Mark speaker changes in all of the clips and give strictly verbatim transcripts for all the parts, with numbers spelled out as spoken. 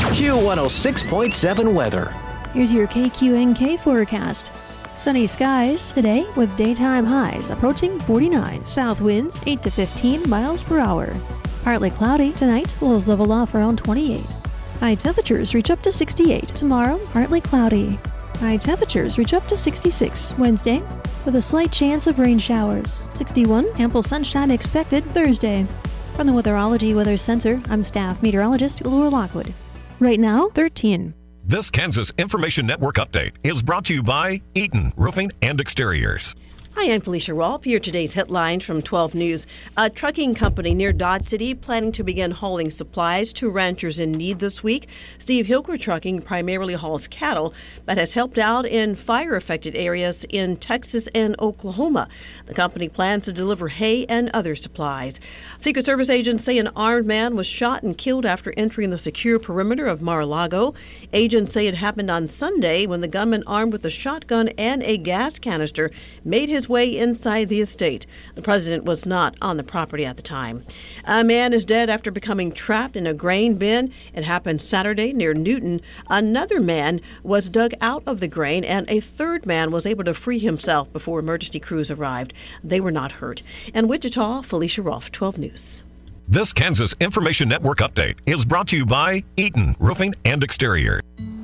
Speaker 1: Q one oh six point seven weather.
Speaker 2: Here's your K Q N K forecast. Sunny skies today with daytime highs approaching forty-nine. South winds eight to fifteen miles per hour. Partly cloudy tonight, lows level off around twenty-eight. High temperatures reach up to sixty-eight. Tomorrow, partly cloudy. High temperatures reach up to sixty-six. Wednesday, with a slight chance of rain showers. sixty-one, ample sunshine expected Thursday. From the Weatherology Weather Center, I'm staff meteorologist Laura Lockwood. Right now, thirteen.
Speaker 3: This Kansas Information Network update is brought to you by Eaton Roofing and Exteriors.
Speaker 4: Hi, I'm Felicia Rolfe. Here are today's headlines from twelve News. A trucking company near Dodge City planning to begin hauling supplies to ranchers in need this week. Steve Hilker Trucking primarily hauls cattle, but has helped out in fire-affected areas in Texas and Oklahoma. The company plans to deliver hay and other supplies. Secret Service agents say an armed man was shot and killed after entering the secure perimeter of Mar-a-Lago. Agents say it happened on Sunday when the gunman armed with a shotgun and a gas canister made his way inside the estate. The president was not on the property at the time. A man is dead after becoming trapped in a grain bin. It happened Saturday near Newton. Another man was dug out of the grain, and a third man was able to free himself before emergency crews arrived. They were not hurt. In Wichita, Felicia Rolfe, twelve News.
Speaker 3: This Kansas Information Network update is brought to you by Eaton Roofing and Exteriors.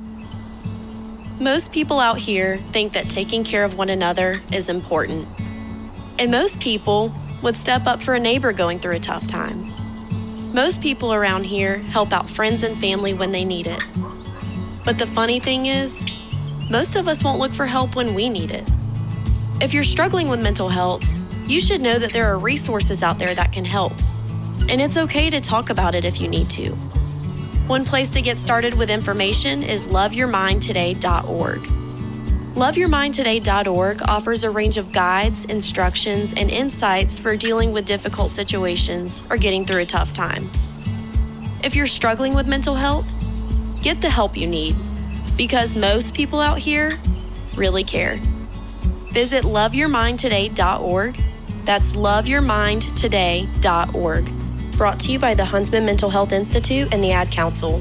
Speaker 5: Most people out here think that taking care of one another is important. And most people would step up for a neighbor going through a tough time. Most people around here help out friends and family when they need it. But the funny thing is, most of us won't look for help when we need it. If you're struggling with mental health, you should know that there are resources out there that can help. And it's okay to talk about it if you need to. One place to get started with information is love your mind today dot org. love your mind today dot org offers a range of guides, instructions, and insights for dealing with difficult situations or getting through a tough time. If you're struggling with mental health, get the help you need, because most people out here really care. Visit love your mind today dot org. That's love your mind today dot org. Brought to you by the Huntsman Mental Health Institute and the Ad Council.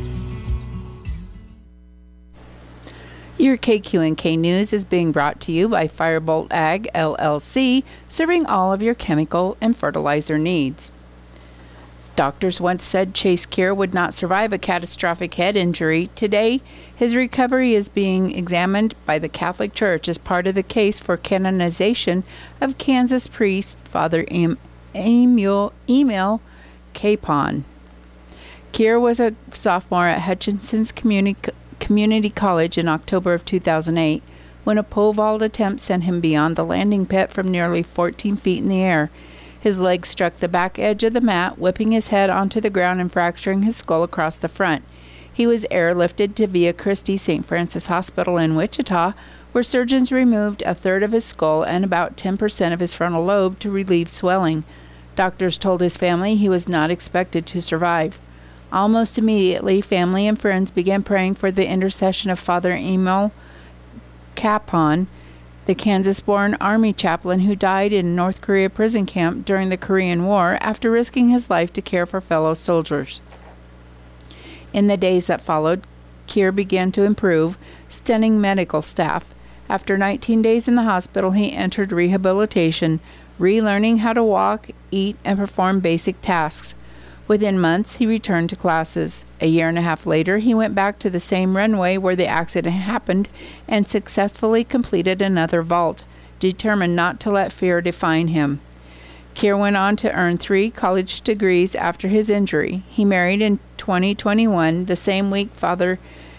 Speaker 6: Your K Q N K News is being brought to you by Firebolt Ag, L L C, serving all of your chemical and fertilizer needs. Doctors once said Chase Kier would not survive a catastrophic head injury. Today, his recovery is being examined by the Catholic Church as part of the case for canonization of Kansas priest Father em- Emil, Emil Capon. Kier was a sophomore at Hutchinson's Community, Community College in October of two thousand eight when a pole vault attempt sent him beyond the landing pit from nearly fourteen feet in the air. His leg struck the back edge of the mat, whipping his head onto the ground and fracturing his skull across the front. He was airlifted to Via Christi Saint Francis Hospital in Wichita, where surgeons removed a third of his skull and about ten percent of his frontal lobe to relieve swelling. Doctors told his family he was not expected to survive. Almost immediately, family and friends began praying for the intercession of Father Emil Capon, the Kansas-born Army chaplain who died in a North Korea prison camp during the Korean War after risking his life to care for fellow soldiers. In the days that followed, Kier began to improve, stunning medical staff. After nineteen days in the hospital, he entered rehabilitation, relearning how to walk, eat, and perform basic tasks. Within months, he returned to classes. A year and a half later, he went back to the same runway where the accident happened and successfully completed another vault, determined not to let fear define him. Kier went on to earn three college degrees after his injury. He married in twenty twenty-one, the same week Father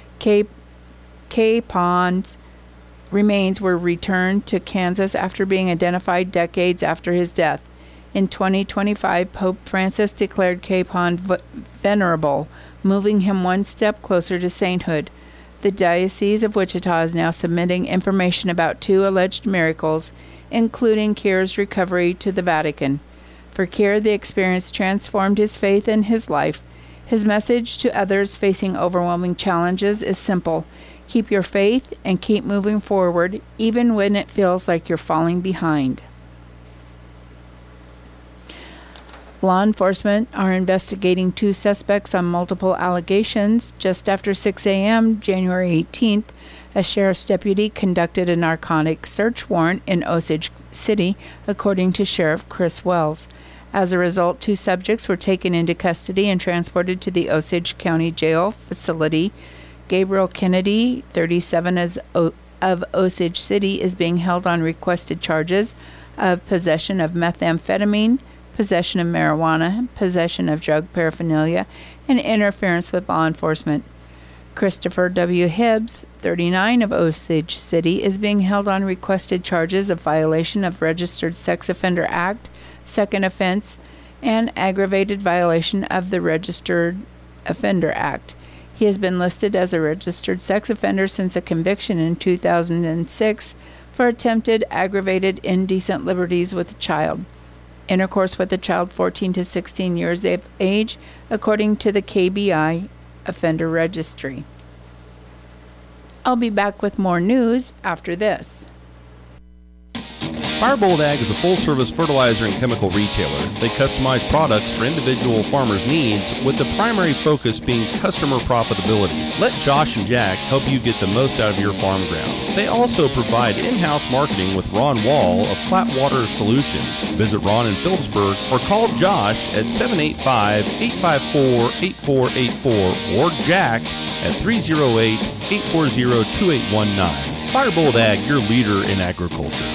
Speaker 6: Capon's remains were returned to Kansas after being identified decades after his death. In twenty twenty-five, Pope Francis declared Capon v- venerable, moving him one step closer to sainthood. The Diocese of Wichita is now submitting information about two alleged miracles, including Kier's recovery, to the Vatican. For Kier, the experience transformed his faith and his life. His message to others facing overwhelming challenges is simple: keep your faith and keep moving forward, even when it feels like you're falling behind. Law enforcement are investigating two suspects on multiple allegations. Just after six a.m., January eighteenth, a sheriff's deputy conducted a narcotic search warrant in Osage City, according to Sheriff Chris Wells. As a result, two subjects were taken into custody and transported to the Osage County Jail facility. Gabriel Kennedy, thirty-seven, as o- of Osage City, is being held on requested charges of possession of methamphetamine, possession of marijuana, possession of drug paraphernalia, and interference with law enforcement. Christopher W. Hibbs, thirty-nine, of Osage City, is being held on requested charges of violation of Registered Sex Offender Act, second offense, and aggravated violation of the Registered Offender Act. He has been listed as a registered sex offender since a conviction in two thousand six for attempted aggravated indecent liberties with a child. Intercourse with a child fourteen to sixteen years of age, according to the K B I Offender Registry. I'll be back with more news after this.
Speaker 7: Firebolt Ag is a full-service fertilizer and chemical retailer. They customize products for individual farmers' needs, with the primary focus being customer profitability. Let Josh and Jack help you get the most out of your farm ground. They also provide in-house marketing with Ron Wall of Flatwater Solutions. Visit Ron in Phillipsburg or call Josh at seven eight five, eight five four, eight four eight four or Jack at three oh eight, eight four zero, two eight one nine. Firebolt Ag, your leader in agriculture.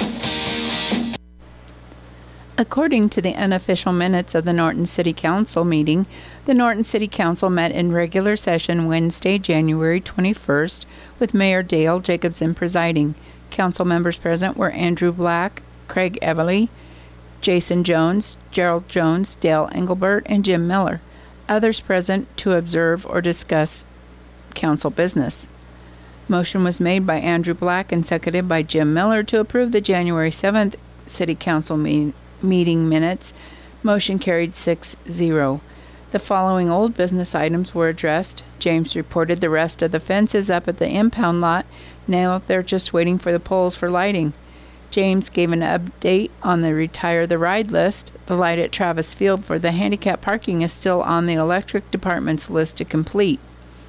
Speaker 6: According to the unofficial minutes of the Norton City Council meeting, the Norton City Council met in regular session Wednesday, January twenty-first, with Mayor Dale Jacobson presiding. Council members present were Andrew Black, Craig Everly, Jason Jones, Gerald Jones, Dale Engelbert, and Jim Miller. Others present to observe or discuss council business. Motion was made by Andrew Black and seconded by Jim Miller to approve the January seventh City Council meeting. Meeting minutes. Motion carried six zero. The following old business items were addressed. James reported the rest of the fences up at the impound lot. Now they're just waiting for the poles for lighting. James gave an update on the Retire the Ride list. The light at Travis Field for the handicap parking is still on the electric department's list to complete.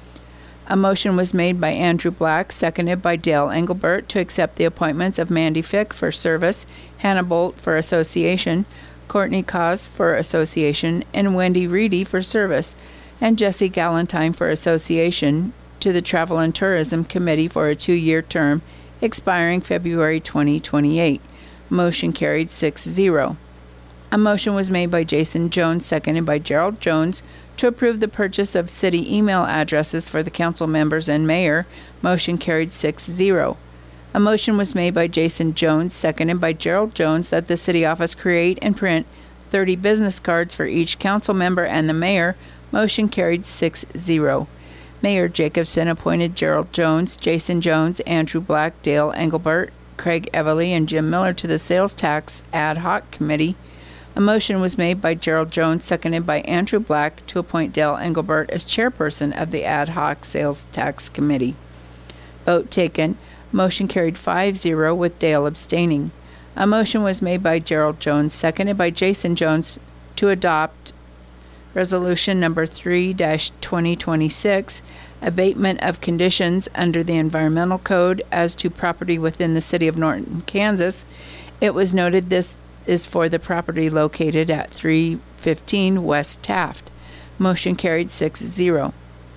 Speaker 6: A motion was made by Andrew Black, seconded by Dale Engelbert, to accept the appointments of Mandy Fick for service, Hannah Bolt for association, Courtney Cos for association, and Wendy Reedy for service, and Jesse Galantine for association to the Travel and Tourism Committee for a two-year term expiring February twenty twenty-eight. Motion carried six zero. A motion was made by Jason Jones, seconded by Gerald Jones, to approve the purchase of city email addresses for the council members and mayor. Motion carried six zero. A motion was made by Jason Jones, seconded by Gerald Jones, that the city office create and print thirty business cards for each council member and the mayor. Motion carried six zero. Mayor Jacobson appointed Gerald Jones, Jason Jones, Andrew Black, Dale Engelbert, Craig Everly, and Jim Miller to the Sales Tax Ad Hoc Committee. A motion was made by Gerald Jones, seconded by Andrew Black, to appoint Dale Engelbert as chairperson of the Ad Hoc Sales Tax Committee. Vote taken. Motion carried five zero with Dale abstaining. A motion was made by Gerald Jones, seconded by Jason Jones, to adopt Resolution Number three dash twenty twenty-six, abatement of conditions under the Environmental Code as to property within the city of Norton, Kansas. It was noted this is for the property located at three fifteen West Taft. Motion carried six zero.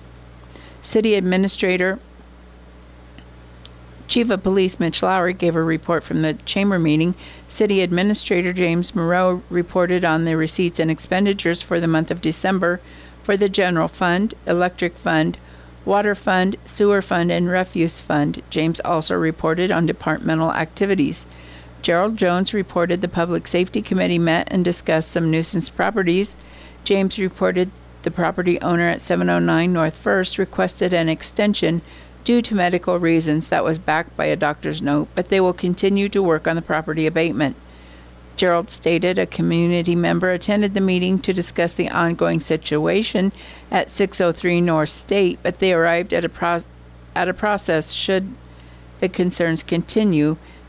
Speaker 6: City Administrator Chief of Police Mitch Lowry gave a report from the chamber meeting. City Administrator James Moreau reported on the receipts and expenditures for the month of December for the General Fund, Electric Fund, Water Fund, Sewer Fund, and Refuse Fund. James also reported on departmental activities. Gerald Jones reported the Public Safety Committee met and discussed some nuisance properties. James reported the property owner at seven oh nine North First requested an extension due to medical reasons that was backed by a doctor's note, but they will continue to work on the property abatement. Gerald stated a community member attended the meeting to discuss the ongoing situation at six oh three North State, but they arrived at a, pro- at a process should the concerns continue.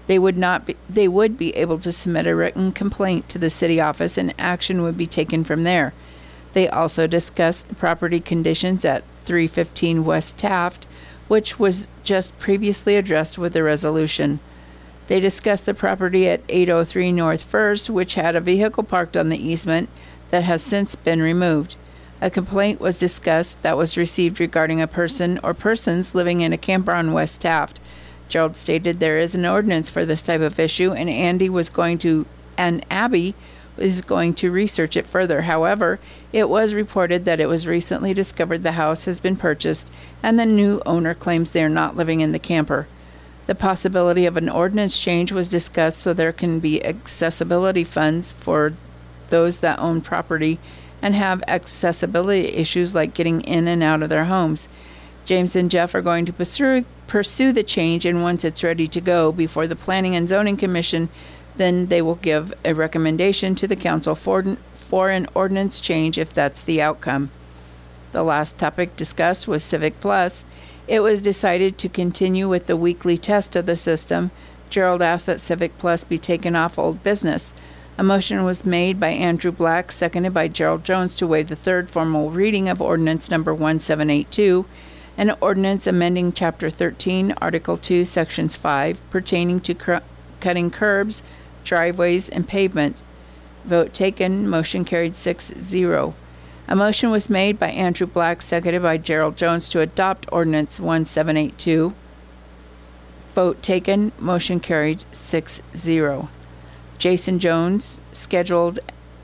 Speaker 6: They would not be, they would be able to submit a written complaint to the city office and action would be taken from there. They also discussed the property conditions at three fifteen West Taft, which was just previously addressed with the resolution. They discussed the property at eight oh three North First, which had a vehicle parked on the easement that has since been removed. A complaint was discussed that was received regarding a person or persons living in a camper on West Taft. Gerald stated there is an ordinance for this type of issue, and Andy was going to, and Abby is going to research it further. However, it was reported that it was recently discovered the house has been purchased, and the new owner claims they are not living in the camper. The possibility of an ordinance change was discussed so there can be accessibility funds for those that own property and have accessibility issues like getting in and out of their homes. James and Jeff are going to pursue, pursue the change, and once it's ready to go before the Planning and Zoning Commission, then they will give a recommendation to the council for, for an ordinance change if that's the outcome. The last topic discussed was Civic Plus. It was decided to continue with the weekly test of the system. Gerald asked that Civic Plus be taken off old business. A motion was made by Andrew Black, seconded by Gerald Jones, to waive the third formal reading of ordinance number one seven eight two, an ordinance amending Chapter thirteen, Article two, Sections five, pertaining to cr- cutting curbs, driveways, and pavement. Vote taken. Motion carried six zero. A motion was made by Andrew Black, seconded by Gerald Jones, to adopt ordinance one seven eight two. Vote taken. Motion carried six zero. Jason Jones scheduled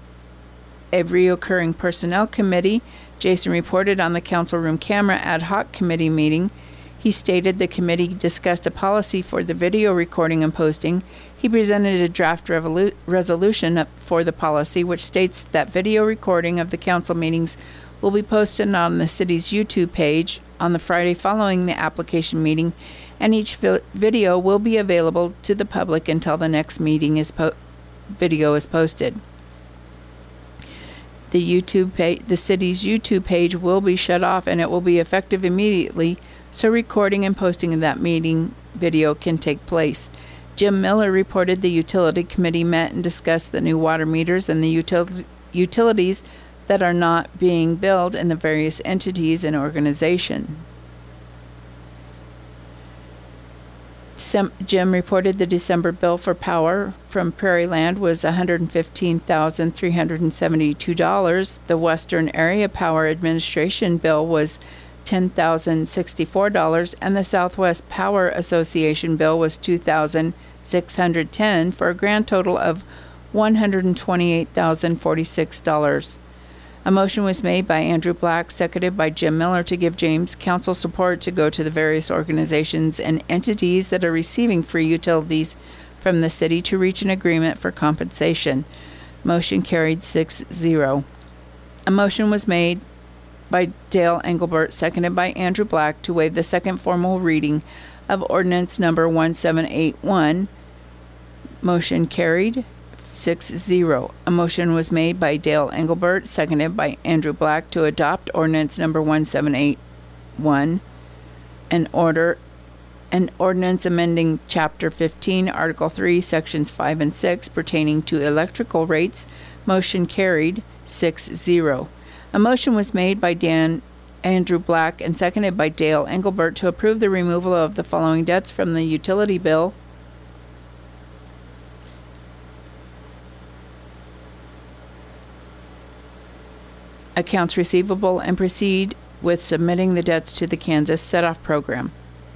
Speaker 6: a reoccurring personnel committee. Jason reported on the council room camera ad hoc committee meeting. He stated the committee discussed a policy for the video recording and posting. He presented a draft revolu- resolution for the policy, which states that video recording of the council meetings will be posted on the city's YouTube page on the Friday following the application meeting, and each vi- video will be available to the public until the next meeting is po- video is posted. The YouTube page, the city's YouTube page will be shut off, and it will be effective immediately, so recording and posting of that meeting video can take place. Jim Miller reported the utility committee met and discussed the new water meters and the util- utilities that are not being billed in the various entities and organization. Sem- Jim reported the December bill for power from Prairie Land was one hundred fifteen thousand three hundred seventy-two dollars. The Western Area Power Administration bill was ten thousand sixty-four dollars, and the Southwest Power Association bill was two thousand six hundred ten dollars, for a grand total of one hundred twenty-eight thousand forty-six dollars. A motion was made by Andrew Black, seconded by Jim Miller, to give James council support to go to the various organizations and entities that are receiving free utilities from the city to reach an agreement for compensation. Motion carried six zero. A motion was made by Dale Engelbert, seconded by Andrew Black, to waive the second formal reading of ordinance number one seven eight one. Motion carried six zero. A motion was made by Dale Engelbert, seconded by Andrew Black, to adopt ordinance number one seven eight one, an order an ordinance amending Chapter fifteen, Article three, Sections five and six, pertaining to electrical rates. Motion carried six zero. A motion was made by Dan Andrew Black and seconded by Dale Engelbert to approve the removal of the following debts from the utility bill. Accounts receivable, and proceed with submitting the debts to the Kansas Set-Off Program.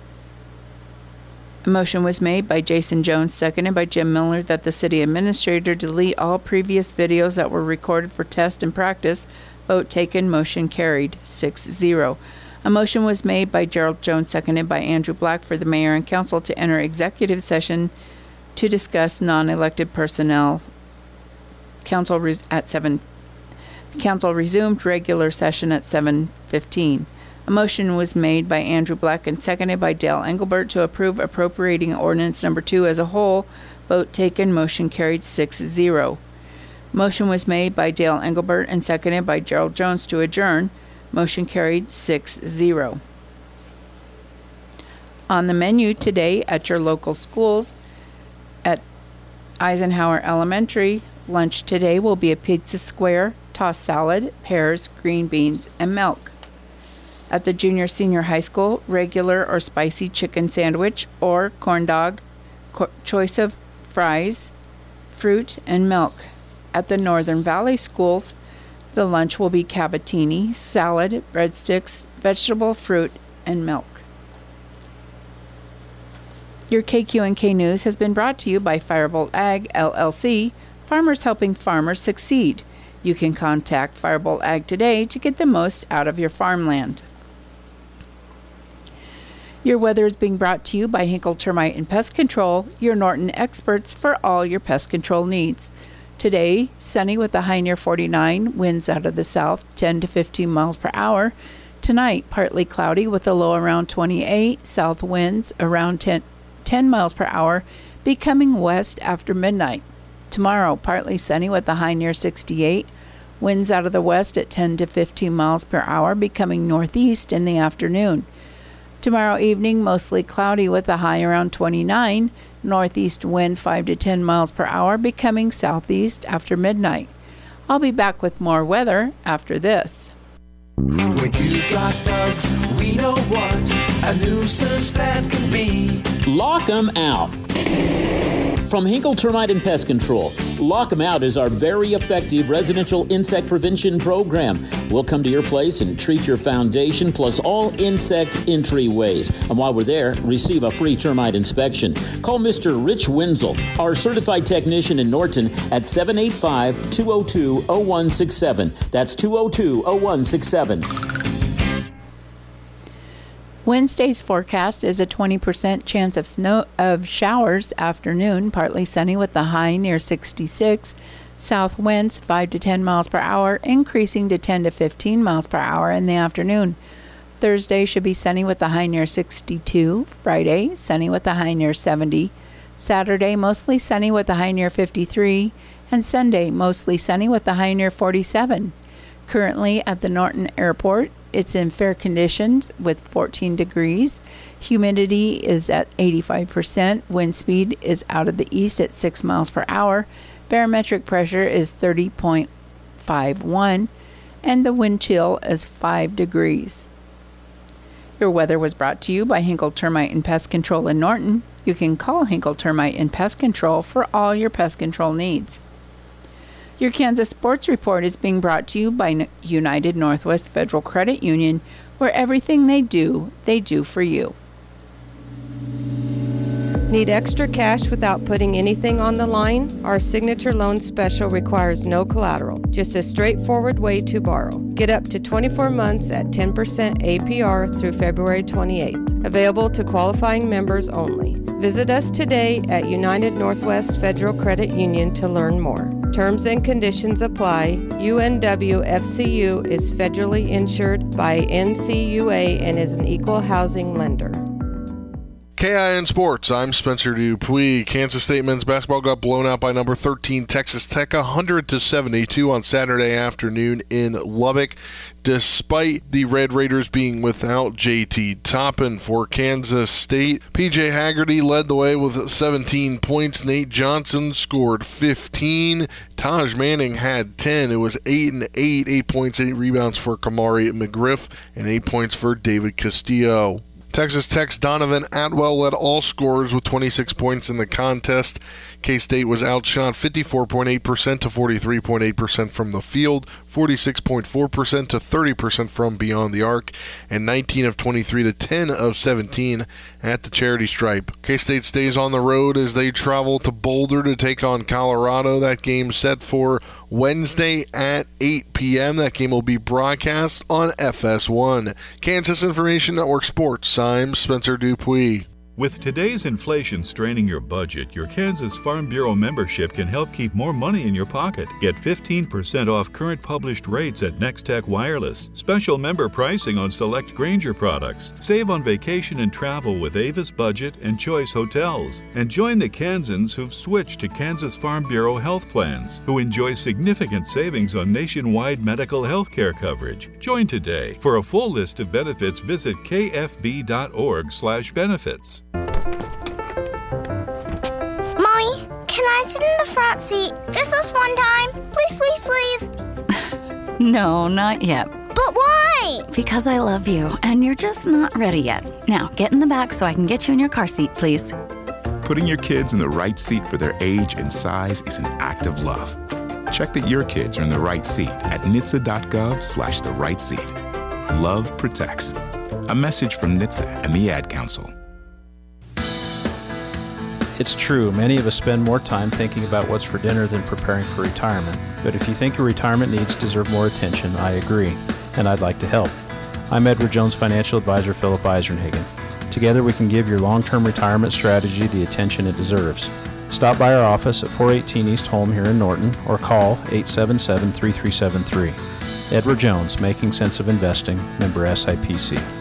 Speaker 6: A motion was made by Jason Jones, seconded by Jim Miller, that the city administrator delete all previous videos that were recorded for test and practice. Vote taken. Motion carried six zero. A motion was made by Gerald Jones, seconded by Andrew Black, for the mayor and council to enter executive session to discuss non-elected personnel. Council res- at seven. Council resumed regular session at seven fifteen. A motion was made by Andrew Black and seconded by Dale Engelbert to approve appropriating ordinance number two as a whole. Vote taken. Motion carried six zero. Motion was made by Dale Engelbert and seconded by Gerald Jones to adjourn. Motion carried six zero. On the menu today at your local schools, Eisenhower Elementary, lunch today will be a pizza square, tossed salad, pears, green beans, and milk. At the junior senior high school, regular or spicy chicken sandwich or corn dog, co- choice of fries, fruit, and milk. At the Northern Valley schools, the lunch will be cavatini, salad, breadsticks, vegetable, fruit, and milk. Your K Q N K News has been brought to you by Firebolt Ag, L L C, farmers helping farmers succeed. You can contact Firebolt Ag today to get the most out of your farmland. Your weather is being brought to you by Hinkle Termite and Pest Control, your Norton experts for all your pest control needs. Today, sunny with a high near forty-nine, winds out of the south ten to fifteen miles per hour. Tonight, partly cloudy with a low around twenty-eight, south winds around ten, ten miles per hour, becoming west after midnight. Tomorrow, partly sunny with a high near sixty-eight, winds out of the west at ten to fifteen miles per hour, becoming northeast in the afternoon. Tomorrow evening, mostly cloudy with a high around twenty-nine, northeast wind five to ten miles per hour, becoming southeast after midnight. I'll be back with more weather after this.
Speaker 1: When you've got bugs, we know what a nuisance that can be.
Speaker 8: Lock 'em out. From Hinkle Termite and Pest Control, Lock 'em Out is our very effective residential insect prevention program. We'll come to your place and treat your foundation plus all insect entryways. And while we're there, receive a free termite inspection. Call Mister Rich Wenzel, our certified technician in Norton, at seven eight five, two oh two, oh one six seven. That's two oh two, oh one six seven.
Speaker 6: Wednesday's forecast is a twenty percent chance of snow of showers afternoon, partly sunny with a high near sixty-six. South winds five to ten miles per hour, increasing to ten to fifteen miles per hour in the afternoon. Thursday should be sunny with a high near sixty-two. Friday, sunny with a high near seventy. Saturday, mostly sunny with a high near fifty-three. And Sunday, mostly sunny with a high near forty-seven. Currently at the Norton Airport, it's in fair conditions with fourteen degrees. Humidity is at eighty-five percent. Wind speed is out of the east at six miles per hour. Barometric pressure is thirty point five one. And the wind chill is five degrees. Your weather was brought to you by Hinkle Termite and Pest Control in Norton. You can call Hinkle Termite and Pest Control for all your pest control needs. Your Kansas Sports Report is being brought to you by United Northwest Federal Credit Union, where everything they do, they do for you.
Speaker 9: Need extra cash without putting anything on the line? Our Signature Loan Special requires no collateral, just a straightforward way to borrow. Get up to twenty-four months at ten percent A P R through February twenty-eighth. Available to qualifying members only. Visit us today at United Northwest Federal Credit Union to learn more. Terms and conditions apply. U N W F C U is federally insured by N C U A and is an equal housing lender.
Speaker 10: K I N Sports, I'm Spencer Dupuis. Kansas State men's basketball got blown out by number thirteen Texas Tech one hundred to seventy-two on Saturday afternoon in Lubbock, despite the Red Raiders being without J T Toppin. For Kansas State, P J Haggerty led the way with seventeen points. Nate Johnson scored fifteen. Taj Manning had ten. It was eight and eight. eight points, eight rebounds for Kamari McGriff, and eight points for David Castillo. Texas Tech's Donovan Atwell led all scorers with twenty-six points in the contest. K-State was outshot fifty-four point eight percent to forty-three point eight percent from the field, forty-six point four percent to thirty percent from beyond the arc, and nineteen of twenty-three to ten of seventeen at the charity stripe. K-State stays on the road as they travel to Boulder to take on Colorado. That game set for Wednesday at eight p.m. That game will be broadcast on F S one. Kansas Information Network Sports, I'm Spencer Dupuis.
Speaker 11: With today's inflation straining your budget, your Kansas Farm Bureau membership can help keep more money in your pocket. Get fifteen percent off current published rates at Nextech Wireless. Special member pricing on select Grainger products. Save on vacation and travel with Avis Budget and Choice Hotels. And join the Kansans who've switched to Kansas Farm Bureau health plans, who enjoy significant savings on nationwide medical health care coverage. Join today. For a full list of benefits, visit k f b dot org slash benefits.
Speaker 12: Mommy, can I sit in front seat. Just this one time. Please, please, please.
Speaker 13: No, not yet.
Speaker 12: But why?
Speaker 13: Because I love you, and you're just not ready yet. Now, get in the back so I can get you in your car seat, please.
Speaker 14: Putting your kids in the right seat for their age and size is an act of love. Check that your kids are in the right seat at N H T S A dot gov slash the right seat. Love protects. A message from N H T S A and the Ad Council.
Speaker 15: It's true, many of us spend more time thinking about what's for dinner than preparing for retirement. But if you think your retirement needs deserve more attention, I agree, and I'd like to help. I'm Edward Jones financial advisor Philip Eisenhagen. Together we can give your long-term retirement strategy the attention it deserves. Stop by our office at four eighteen East Holm here in Norton or call eight seven seven, three three seven three. Edward Jones, Making Sense of Investing, member S I P C.